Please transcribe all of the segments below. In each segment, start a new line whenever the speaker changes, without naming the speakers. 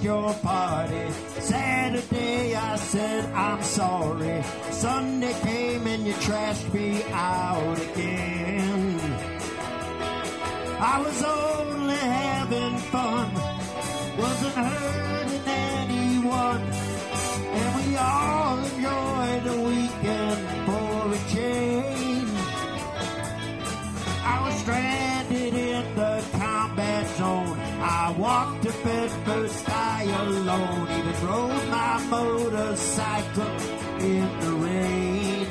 missed your party. Saturday I said I'm sorry. Sunday came and you trashed me out again. I was only having fun, wasn't hurting anyone, and we all enjoyed the weekend for a change. I was stranded in the combat zone. I walked to Bedford I alone, even rode my motorcycle in the rain.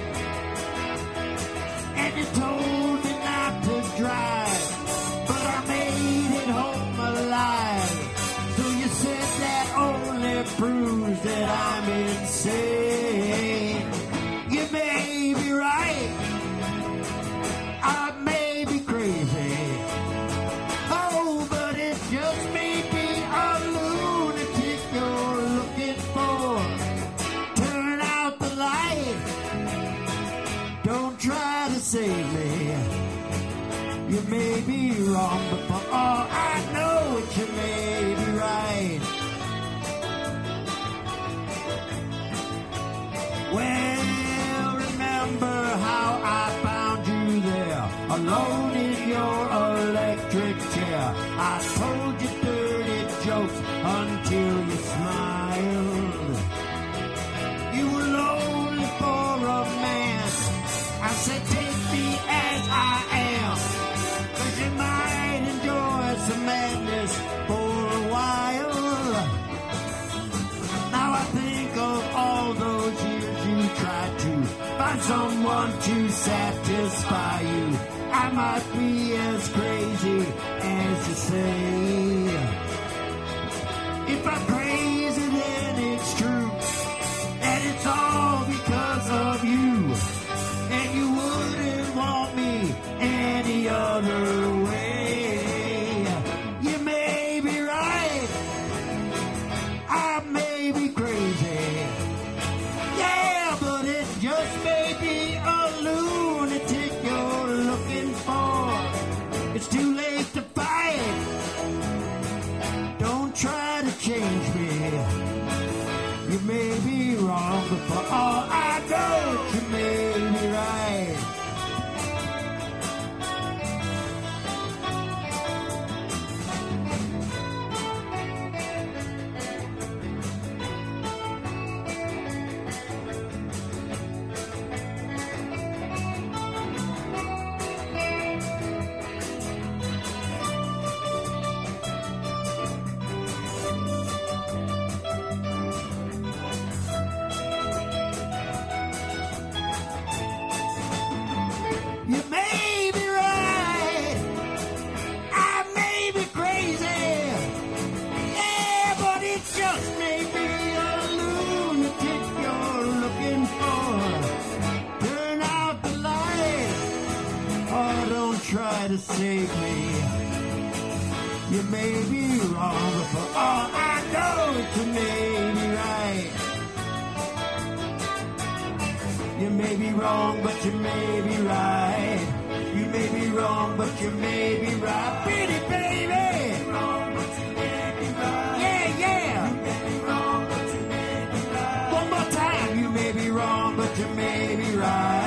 And you told me not to drive, but I made it home alive. So you said that only proves that I'm insane. You may be right, I may be crazy. Oh, but it just may be a lunatic you're looking for. Turn out the light, don't try to save me. You may be wrong, but for all I know it, you may be right. Well, remember how I found you there, alone in your electric chair. I told you dirty jokes until you smiled. You were lonely for a man. I said, take me as I am, 'cause you might enjoy some madness for a while. Now I think of all those years you tried to find someone to satisfy you. I might be as crazy as you say. If I'm crazy, then it's true, and it's all because of you. And you wouldn't want me any other way. You may be right, I may be crazy. Yeah, but it just may be a lunatic you're looking for. It's too late to fight, don't try to change me. You may be wrong, but for all I know, you may be right. You may be right, I may be crazy. Yeah, but it just may be a lunatic you're looking for. Turn out the light, or don't try to save me. You may be wrong, but for all I know, you may be right. You may be wrong, but you may be right. You may be wrong, but you may be right. Pretty baby! Yeah, yeah! One more time. You may be wrong, but you may be right.